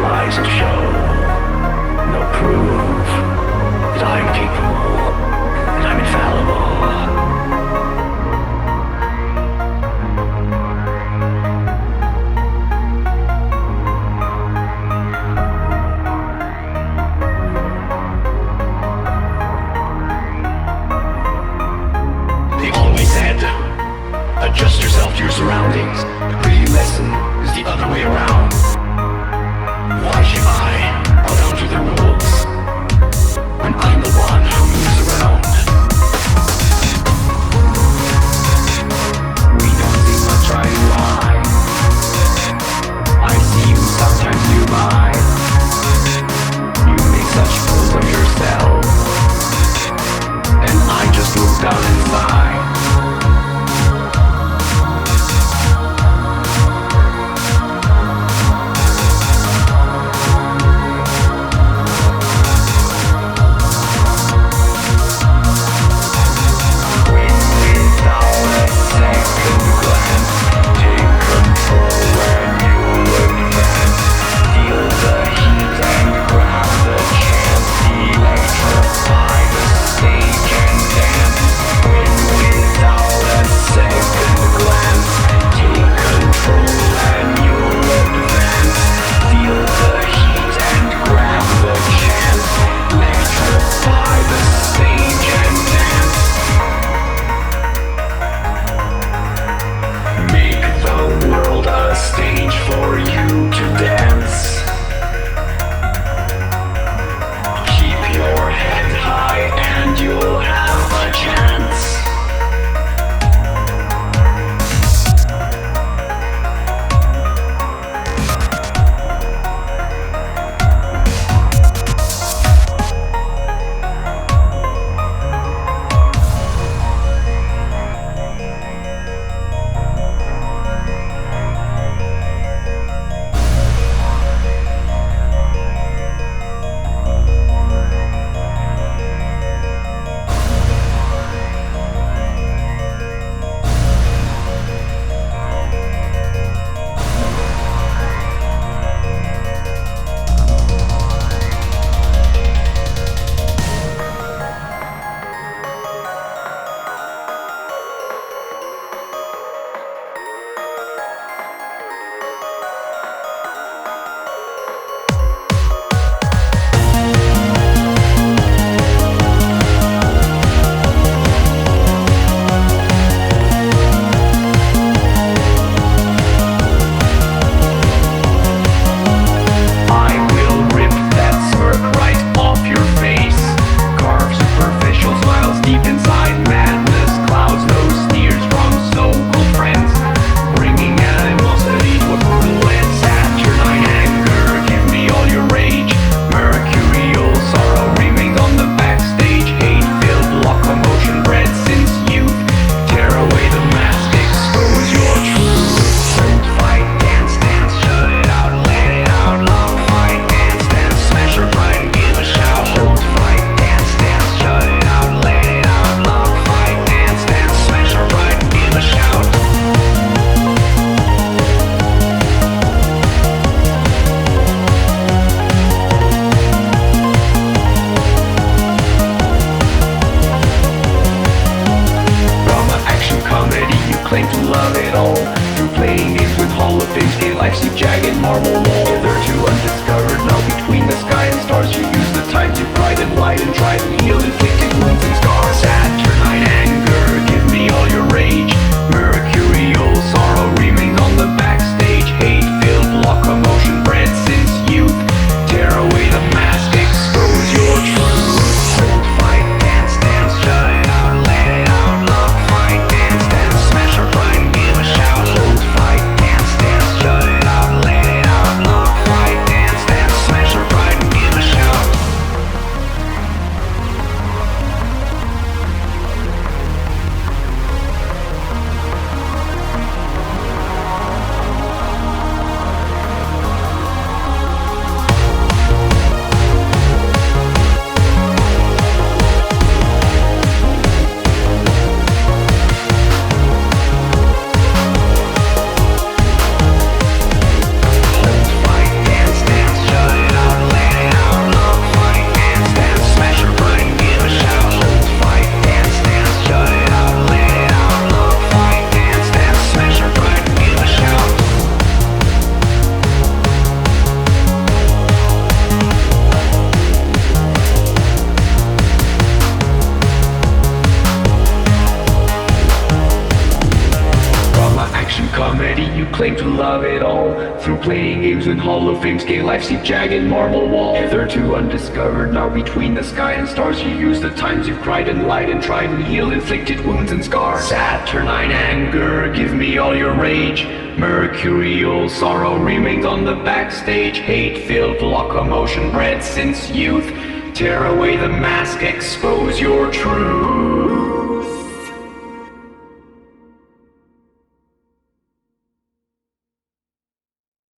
lies to show, no proof that I'm capable, that I'm infallible. They always said, adjust yourself to your surroundings. The pretty lesson is the other way around. Why should I bow down to the rules when I'm the one who moves around? We don't see much eye to eye. I see you sometimes do lie. You make such fools of yourself, and I just look down and sigh. Out, let it out, you claim to love it all. Through playing games in Hall of Fame's gay life, see jagged marble wall. Hitherto undiscovered, now between the sky and stars, you use the times you've cried and lied and tried and heal inflicted wounds and scars. Saturnine anger, give me all your rage. Mercurial sorrow remains on the backstage. Hate-filled locomotion bred since youth. Tear away the mask, expose your truth.